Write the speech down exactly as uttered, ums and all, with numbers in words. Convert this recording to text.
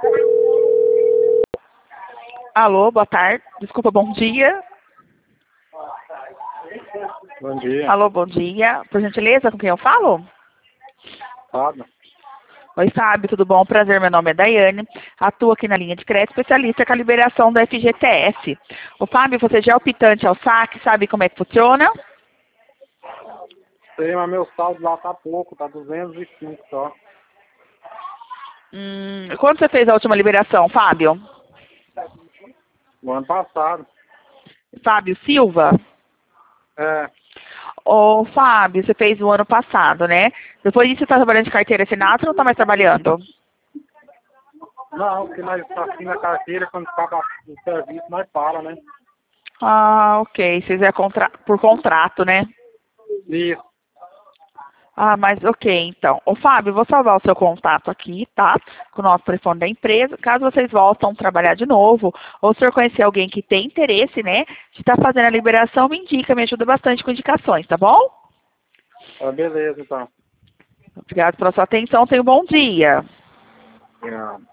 Alô, boa tarde. Desculpa, bom dia. Bom dia. Alô, bom dia. Por gentileza, com quem eu falo? Fábio. Oi, Fábio, tudo bom? Prazer, meu nome é Daiane. Atuo aqui na linha de crédito, especialista com a liberação do F G T S. Ô, Fábio, você já é optante ao saque, sabe como é que funciona? Sei, mas meu saldo lá tá pouco, tá duzentos e cinco só. Hum, quando você fez a última liberação, Fábio? No ano passado. Fábio Silva? É. Ô, Fábio, você fez no ano passado, né? Depois disso, você tá trabalhando de carteira assinada ou não tá mais trabalhando? Não, porque nós tá assim na carteira, quando acaba o serviço, nós para, né? Ah, ok. Vocês é contra... por contrato, né? Isso. Ah, mas ok, então. Ô, Fábio, vou salvar o seu contato aqui, tá? Com o nosso telefone da empresa. Caso vocês voltem a trabalhar de novo, ou se o senhor conhecer alguém que tem interesse, né, de estar fazendo a liberação, me indica, me ajuda bastante com indicações, tá bom? Ah, beleza, então. Obrigado pela sua atenção. Tenha um bom dia. Obrigado.